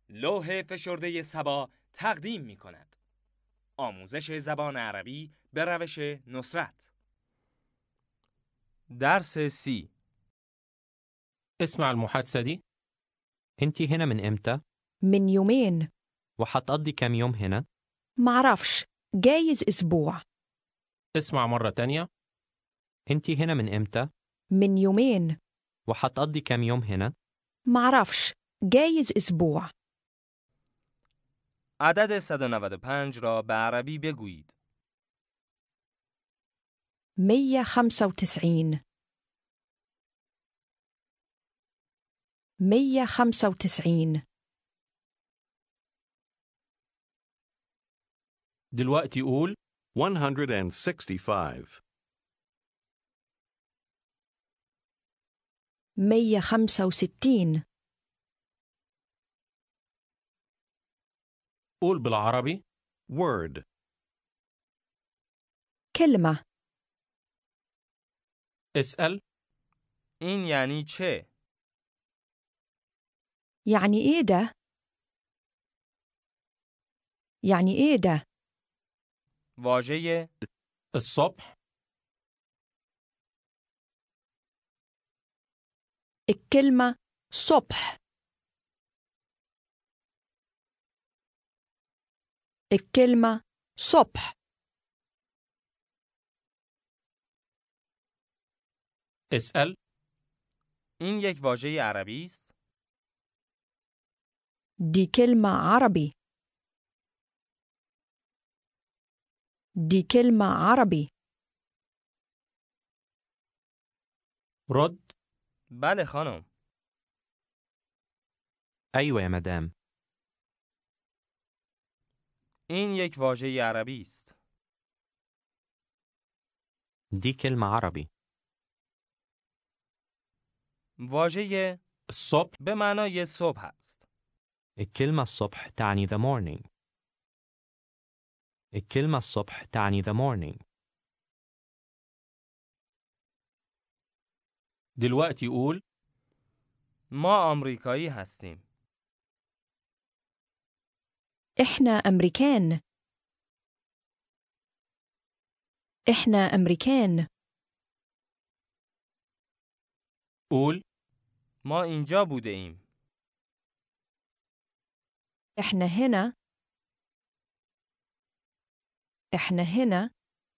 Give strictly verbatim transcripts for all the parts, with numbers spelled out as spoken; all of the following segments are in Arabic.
لوح فشرده سبا تقدیم می کند. آموزش زبان عربی به روش نصرت. درس سی. اسمع المحادثة دي. انتي هنا من امتى؟ من يومين. وحتقضي كام يوم هنا؟ معرفش، جايز أسبوع. اسمع مرة تانية. انتي هنا من امتى؟ من يومين. وحتقضي كام يوم هنا؟ معرفش، جايز أسبوع. عدد صد و نود و پنج را به عربی بگویید. مية خمسة وتسعين. مية خمسة وتسعين. دلوقتي قول one hundred sixty-five. مية خمسة وستين. قول بالعربي. Word. كلمة. اسأل. این یعنی چه؟ يعني إيه ده؟ يعني إيه ده؟ واژه الصبح. الكلمة صبح. الكلمة صبح. اسأل. این یک واژه عربی است؟ دي كلمة عربي. دي كلمة عربي. رد. بله خانم. أيوة يا مدام. این یک واژه عربی است. دي كلمة عربي. واژه الصبح به معنای صبح است. الكلمة الصبح تعني the morning. الكلمة الصبح تعني the morning. دلوقتي قول ما آمریکایی هستیم. إحنا أمريكان. إحنا أمريكان. قول ما اینجا بوده ایم. إحنا هنا. إحنا هنا.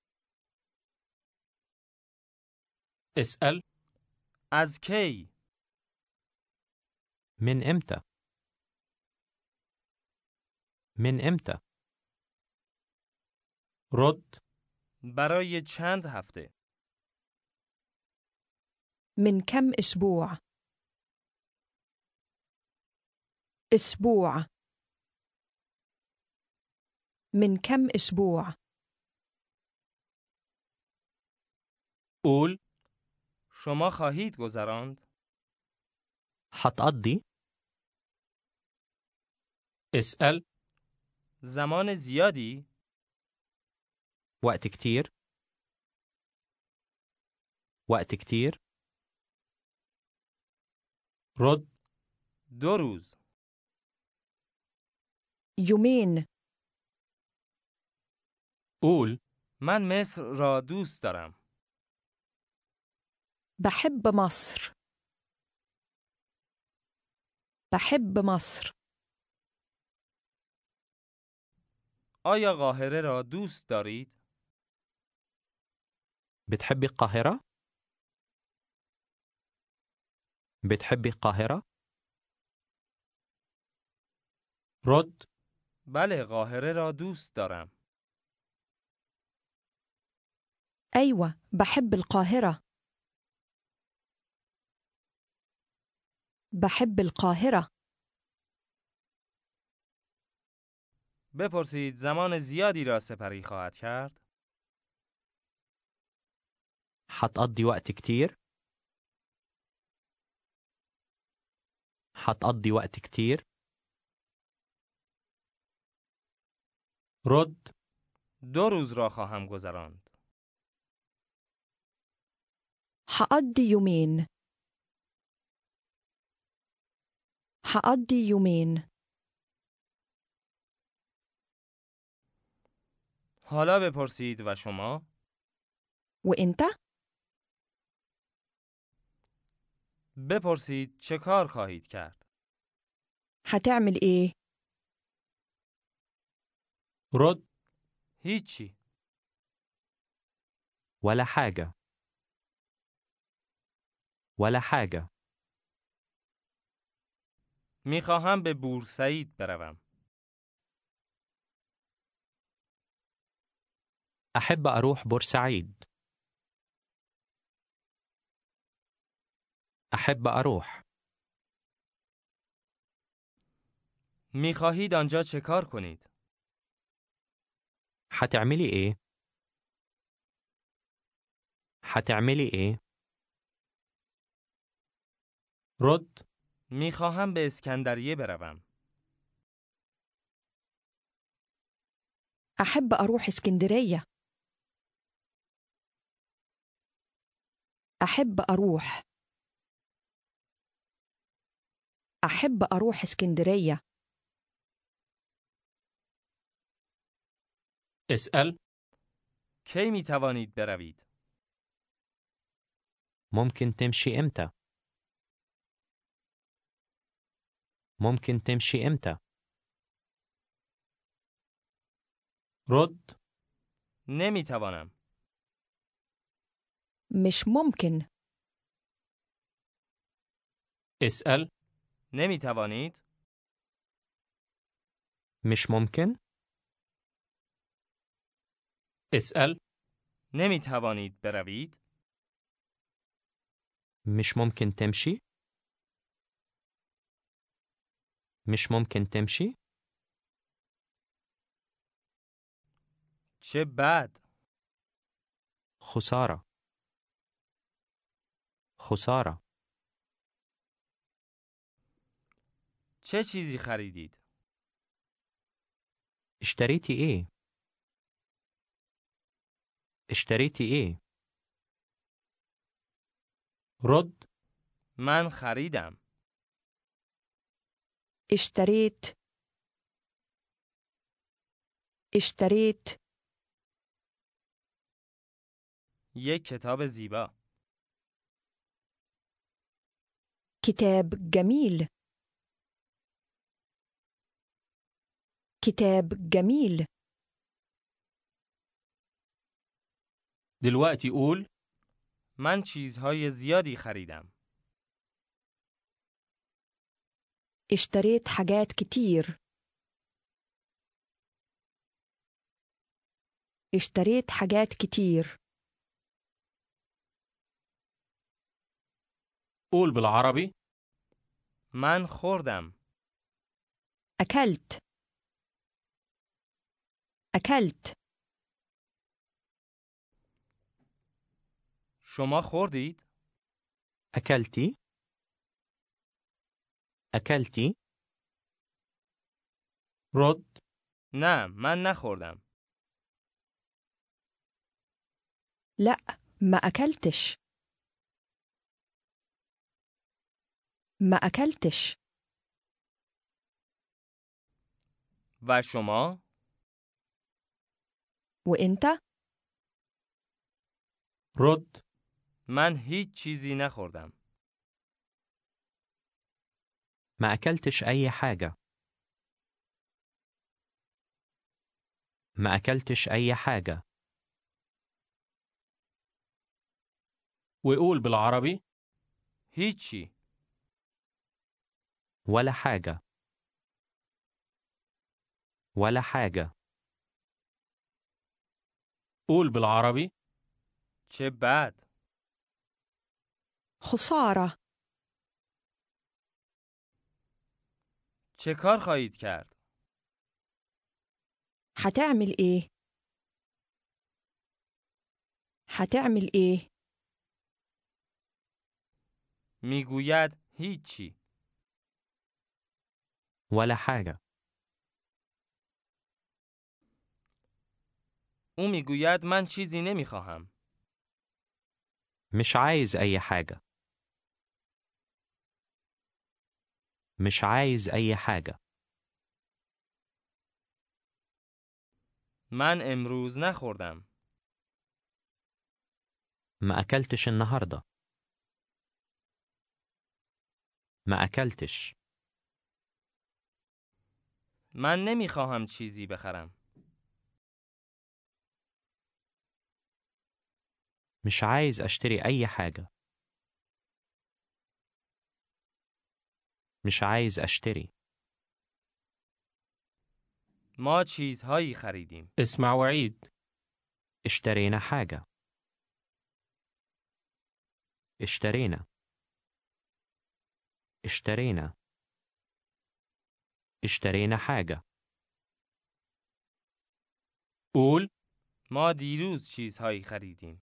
اسأل. از کی؟ من امتى؟ من امتى؟ رد. برای چند هفته؟ من كم أسبوع؟ أسبوع. من كم أسبوع؟ قول شما خواهید گذراند؟ حتقضي؟ اسأل. زمان زیادی؟ وقت كتير؟ وقت كتير؟ رد. دو روز. يومين. قول من مصر را دوست دارم. بحب مصر. بحب مصر. آیا قاهره را دوست دارید؟ بتحبي القاهرة؟ بتحبي القاهرة؟ رد. بله قاهره را دوست دارم. أيوة، بحب القاهرة. بحب القاهرة. بپرسید زمان زیادی را سپری خواهد کرد؟ حتقضي وقت كتير؟ حتقضي وقت كتير؟ رد. دو روز را خواهم گذراند. حقضي يومين. حقضي يومين. حالا بپرسید و شما؟ وإنت؟ بپرسید چه کار خواهید کرد؟ هتعمل إيه؟ رد هیچی. ولا حاجة. ولا حاجة. میخواهم به بورسعید بروم. أحب أروح بورسعيد. أحب أروح. میخواهید آنجا چه کار کنید؟ حتعملي إيه؟ حتعملي إيه؟ رد میخواهم به اسکندریه بروم. أحب أروح اسكندرية. أحب أروح. أحب أروح اسكندرية. اسأل کی میتوانید بروید؟ ممكن تمشي إمتى؟ ممكن تمشي إمتى؟ رد نمیتوانم. مش ممكن. اسأل نمیتوانید؟ مش ممكن؟ اسأل نمیتوانید بروید؟ مش ممكن تمشي؟ مش ممكن تمشي؟ چه بد. خسارة. خسارة. چه چیزی خریدید؟ اشتريتي إيه؟ اشتريتي إيه؟ رد من خریدم. اشتريت. اشتريت. یک کتاب زیبا. كتاب جميل. كتاب جميل. دلوقتي قول من چیزهای زیادی خریدم. اشتريت حاجات كتير. اشتريت حاجات كتير. قول بالعربي من خوردم. أكلت. أكلت. شما خوردید؟ أكلتي؟ أكلتي؟ رد نه، من نخوردم. لا، ما أكلتش. ما أكلتش. و شما؟ وإنت؟ رد من هیچ چیزی نخوردم. ما أكلتش أي حاجة. ما أكلتش أي حاجة. وقول بالعربي هیچی. ولا حاجة. ولا حاجة. قول بالعربي چه بد. خسارة. چه کار خواهید کرد؟ هتعمل إيه؟ هتعمل إيه؟ میگوید هیچی. ولا حاجة. او میگوید من چیزی نمیخواهم. مش عايز أي حاجة. مش عايز أي حاجة. من امروز نخوردم. ما أكلتش النهاردة. ما أكلتش. من نمیخواهم چیزی بخرم. مش عايز أشتري أي حاجة. مش عايز أشتري. ما چیزهایی خریدیم. اسمع وعيد. اشترينا حاجة. اشترينا. اشترينا. اشترينا حاجة. قول. ما دیروز چیزهایی خریدیم.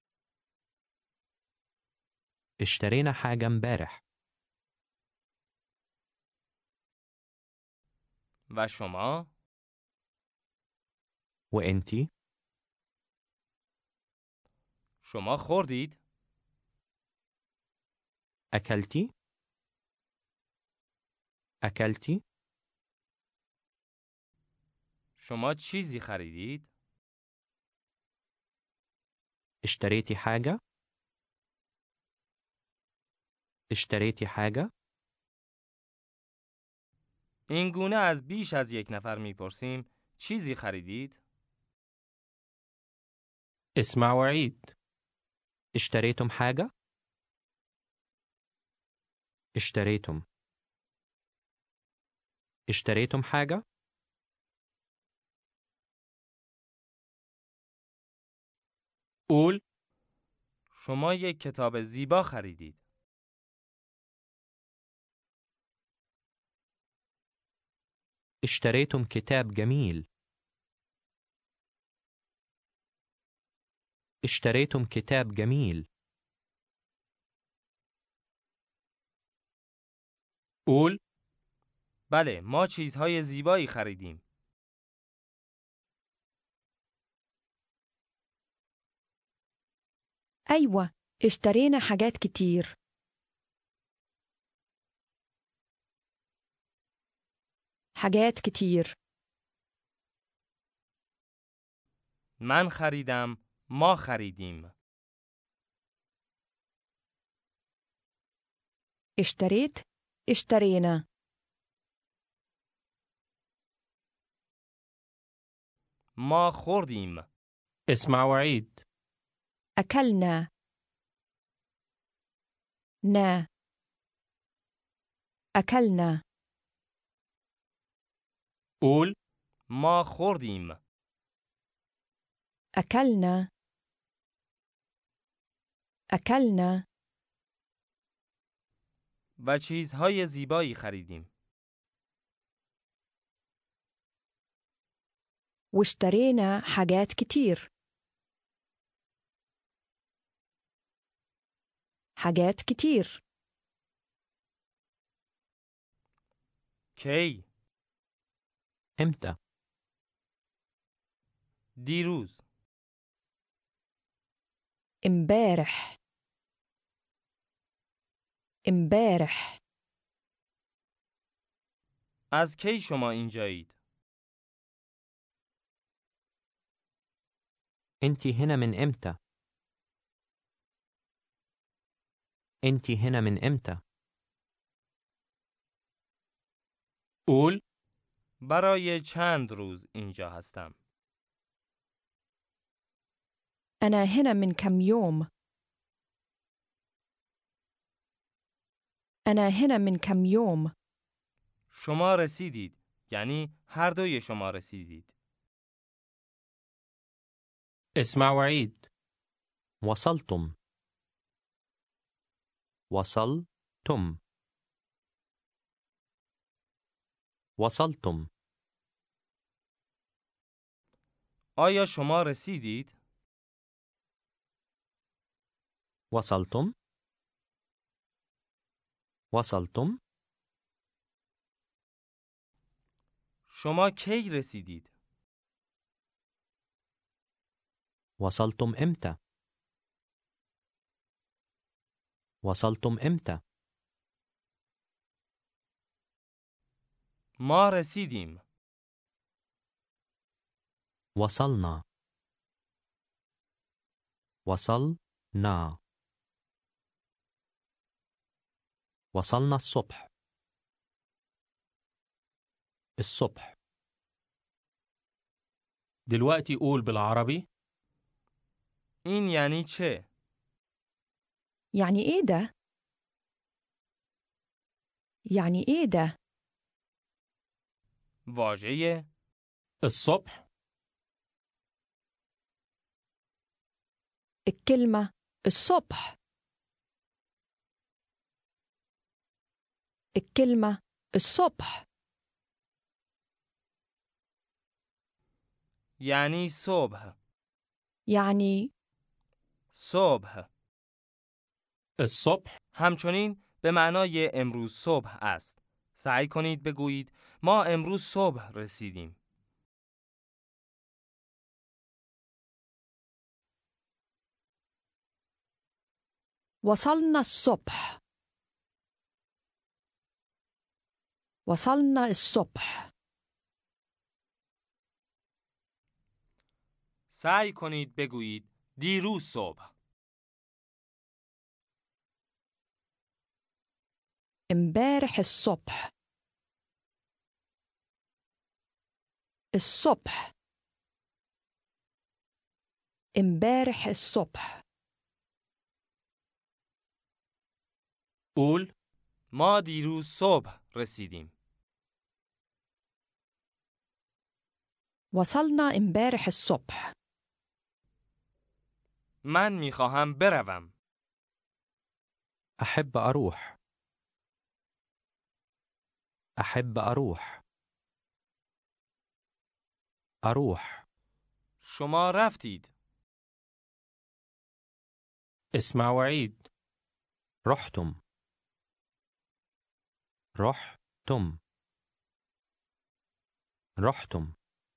اشترينا حاجة امبارح. و شما؟ وإنتي؟ شما خوردید؟ أكلتي؟ أكلتي؟ شما چیزی خریدید؟ اشتريتي حاجة؟ اشتريتي حاجة؟ این گونه از بیش از یک نفر میپرسیم چیزی خریدید؟ اسمع وعيد. اشتريتم حاجة؟ اشتريتم. اشتريتم حاجة؟ قول. شما یک کتاب زیبا خریدید. اشتريتم كتاب جميل. اشتريتم كتاب جميل. قول. بله، ما چیزهای زیبایی خریدیم. أيوة، اشترينا حاجات كتير. حاجات كتير. من خریدم، ما خریدیم. اشتريت، اشترينا. ما خوردیم. اسمع وعيد. أكلنا. نا. أكلنا. قول. ما خوردیم. أكلنا. أكلنا. و چیزهای زیبایی خریدیم. واشترينا حاجات كتير. حاجات كتير. کی؟ امتى؟ دیروز. امبارح. امبارح. از کی شما اینجایید؟ انتي هنا من امتى؟ انتي هنا من امتى؟ قول. برای چند روز اینجا هستم. أنا هنا من كم يوم. أنا هنا من كم يوم. شما رسیدید، یعنی هر دوی شما رسیدید. اسمع وعيد. وصلتم. وصلتم. وصلتم. آیا شما رسیدید؟ وصلتم. وصلتم. شما کی رسیدید؟ وصلتم امتى؟ وصلتم امتى؟ ما رسیدیم. وصلنا وصلنا وصلنا الصبح الصبح دلوقتي قول بالعربي. این یعنی چه؟ يعني إيه ده؟ يعني إيه ده؟ واژه الصبح الكلمة الصبح. الكلمة الصبح. یعنی صبح. يعني صبح الصبح همچنین به معنای امروز صبح است. سعی کنید بگویید ما امروز صبح رسیدیم. وصلنا الصبح. وصلنا الصبح. سعی کنید بگویید دیروز صبح. امبارح الصبح. الصبح. امبارح الصبح. قول ما دیروز صبح رسیدیم. وصلنا امبارح الصبح. من میخواهم بروم. أحب أروح أحب أروح أروح شما رفتید. اسمع وعيد. رحتم رحتم رحتم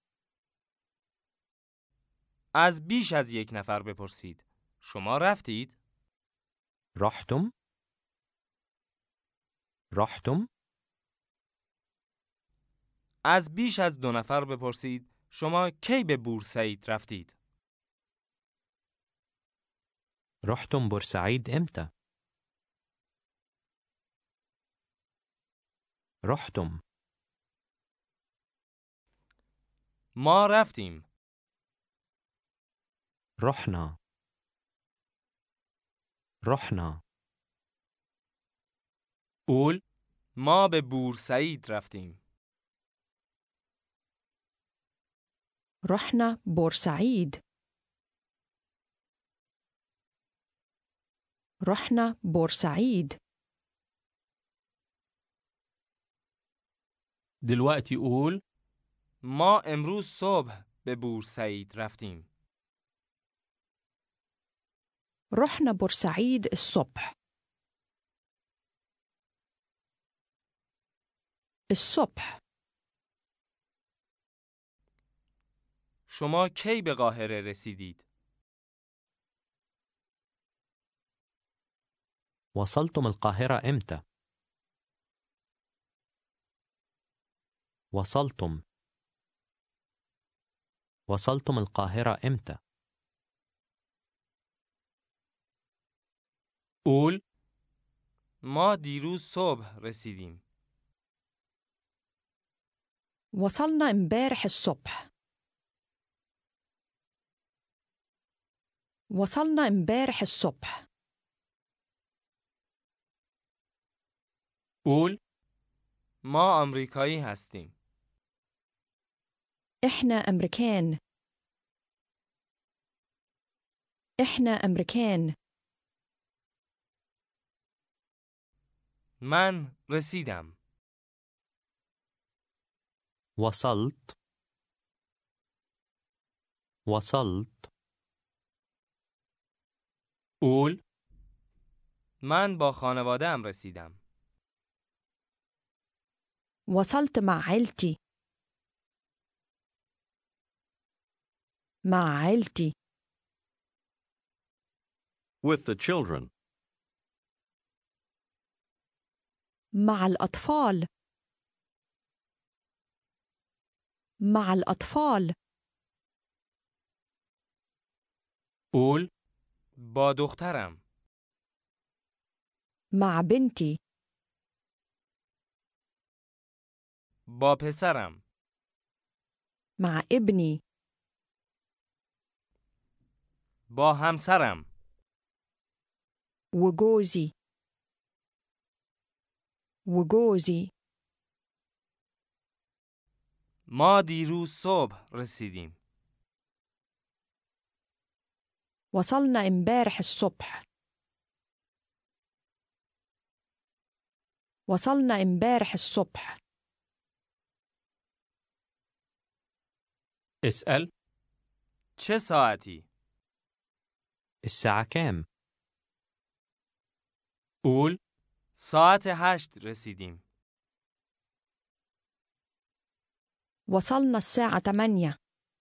از بیش از یک نفر بپرسید. شما رفتید؟ رحتم رحتم از بیش از دو نفر بپرسید. شما کی به بورسعید رفتید؟ رحتم بورسعيد إمتى؟ رحتم ما رفتیم. رحنا رحنا قول ما به بورسعید رفتیم. رحنا بورسعيد. رحنا بورسعيد. دلوقتي قول ما امروز صبح به بورسعید رفتیم. رحنا بورسعيد الصبح. الصبح. شما کی به قاهره رسیدید؟ وصلتم القاهرة إمتى؟ وصلتم وصلتم القاهرة إمتى؟ قول ما دیروز صبح رسیدیم. وصلنا امبارح الصبح. وصلنا امبارح الصبح. قول ما آمریکایی هستیم. إحنا أمريكان. إحنا أمريكان. من رسیدم. وصلت وصلت قول من با خانواده‌ام رسیدم. وصلت مع عيلتي. مع عيلتي. With the children. مع الأطفال. مع الأطفال. قول. با دخترم. مع بنتي. با پسرم. مع ابني. با همسرم. وجوزي. وجوزي. ما دیروز صبح رسیدیم. وصلنا امبارح الصبح. وصلنا امبارح الصبح. اسأل. چه ساعتی؟ الساعة كام؟ قول. ساعت هشت رسیدیم. وصلنا الساعة ثمانية.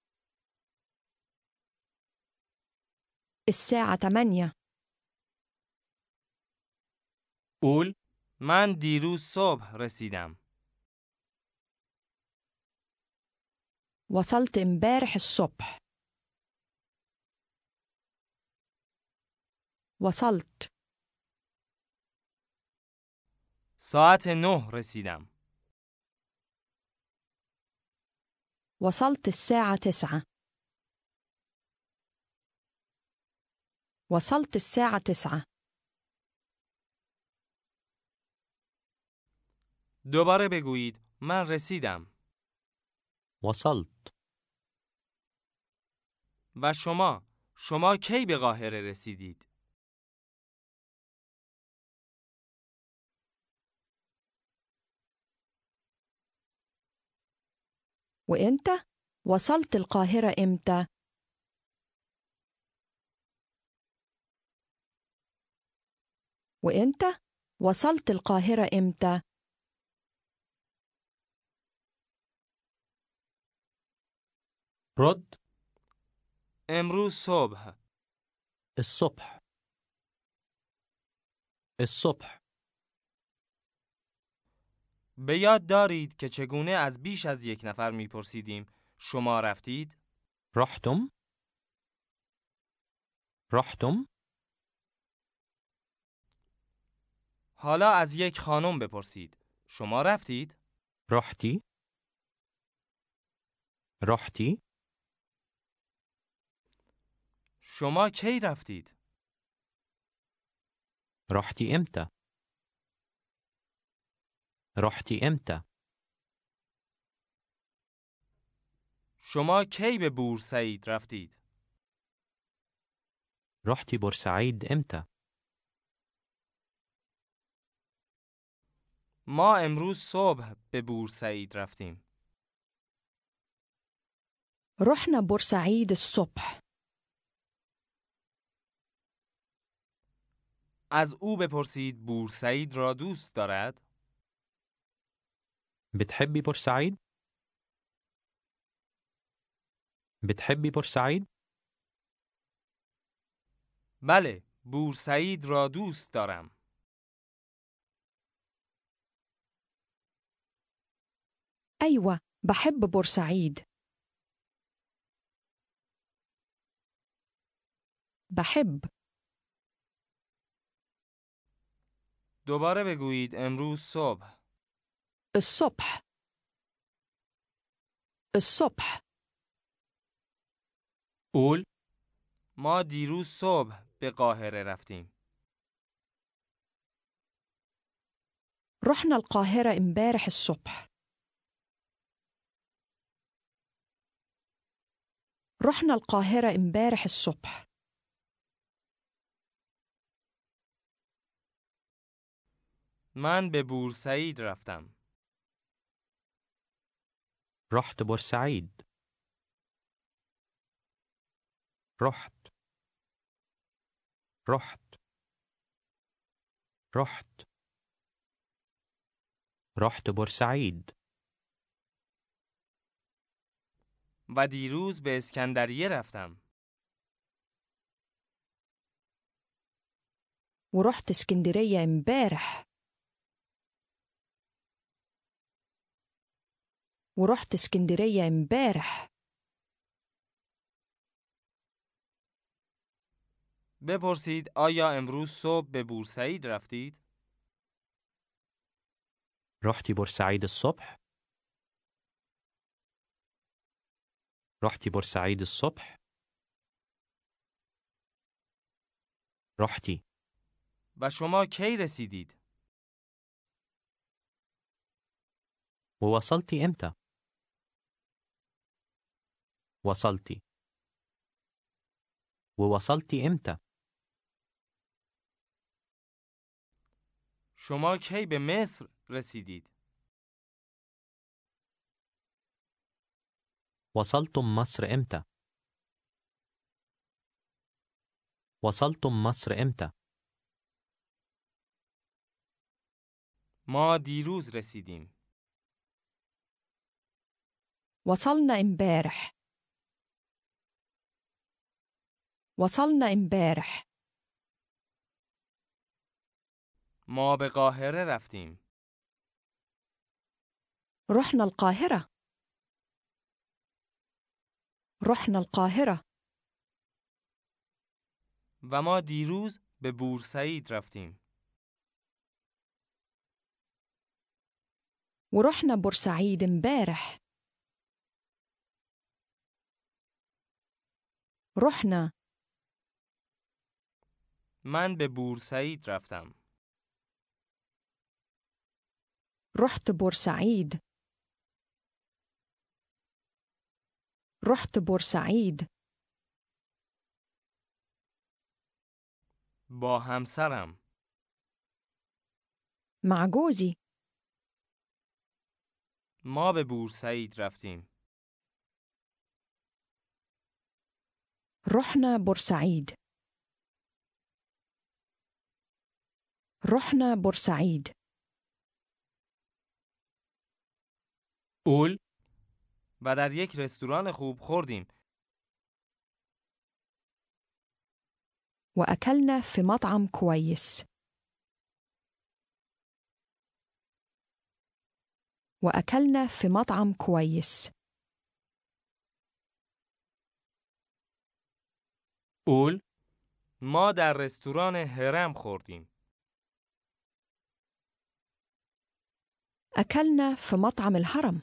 الساعة ثمانية. قول. من دیروز صبح رسیدم. وصلت امبارح الصبح. وصلت. ساعت نه رسیدم. وصلت الساعة تسعة. وصلت الساعة تسعة. دوباره بگویید من رسیدم. وصلت. و شما شما کی به قاهره رسیدید؟ وإنت وصلت القاهرة إمتى؟ وإنت وصلت القاهرة إمتى؟ رد. امروز صبح. الصبح. الصبح. به یاد دارید که چگونه از بیش از یک نفر میپرسیدیم شما رفتید؟ رحتم؟ رحتم؟ حالا از یک خانم بپرسید شما رفتید؟ رحتي؟ رحتي؟ شما کی رفتید؟ رحتي امتى؟ رحتي امتى؟ شما کی به بورسعید رفتید؟ رحتي بورسعيد امتى؟ ما امروز صبح به بورسعید رفتیم. رحنا بورسعيد الصبح. از او بپرسید بورسعید را دوست دارد؟ بتحبي بورسعيد؟ بتحبي بورسعيد؟ بله، بورسعید را دوست دارم. أيوة، بحب بورسعيد. بحب. دوباره بگویید امروز صبح. الصبح. الصبح. قول. ما دیروز صبح به قاهره رفتیم. رحنا القاهرة امبارح الصبح. رحنا القاهرة امبارح الصبح. من به بورسعید رفتم. رحت بورسعيد. رحت. رحت. رحت. رحت بورسعيد. و دیروز به اسکندریه رفتم. ورحت اسكندرية امبارح. ورحت اسكندرية امبارح. بپرسید آیا امروز صبح به بورسعید رفتید؟ رحتي بورسعيد الصبح؟ رحتي بورسعيد الصبح؟ رحتي. و شما کی رسیدید؟ ووصلتي إمتى؟ وصلتي. ووصلتي إمتى؟ شما کی به مصر رسیدید؟ وصلتم مصر إمتى؟ وصلتم مصر إمتى؟ ما دیروز رسیدیم. وصلنا امبارح. وصلنا امبارح. ما به قاهره رفتیم. رحنا القاهرة. رحنا القاهرة. و ما دیروز به بورسعید رفتیم. ورحنا بورسعيد امبارح. رحنا. من به بورسعید رفتم. رحت بورسعيد. رحت بورسعيد. با همسرم. مع جوزي. ما به بورسعید رفتیم. رحنا بورسعيد. رحنا بورسعيد. قول. و در یک رستوران خوب خوردیم. وأكلنا في مطعم كويس. وأكلنا في مطعم كويس. قول. ما در رستوران هرم خوردیم. أكلنا في مطعم الهرم.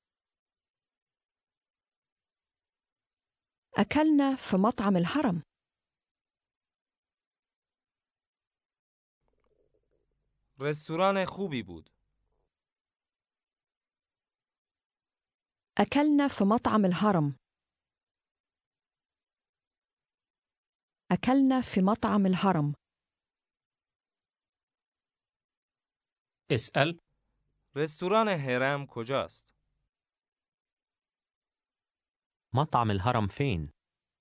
أكلنا في مطعم الهرم. رستوران خوبی بود. أكلنا في مطعم الهرم. أكلنا في مطعم الهرم. اسأل. رستوران هرم کجاست؟ مطعم الهرم فين؟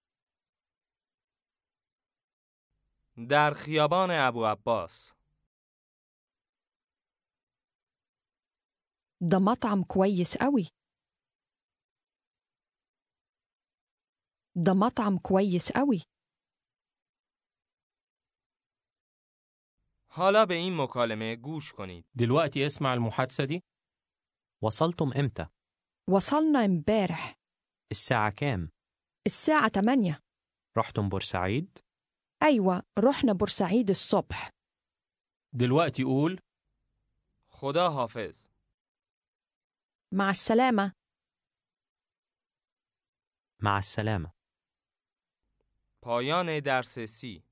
در خیابان ابو عباس. ده مطعم كويس قوي. ده مطعم كويس قوي. حالا به این مکالمه گوش کنید. دلوقتي اسمع المحادثة دي. وصلتم إمتى؟ وصلنا امبارح. الساعة كام؟ الساعة تمانية. رحتم بورسعيد؟ أيوة، رحنا بورسعيد الصبح. دلوقتي قول. خدا حافظ. مع السلامة. مع السلامة. پایان درس سی.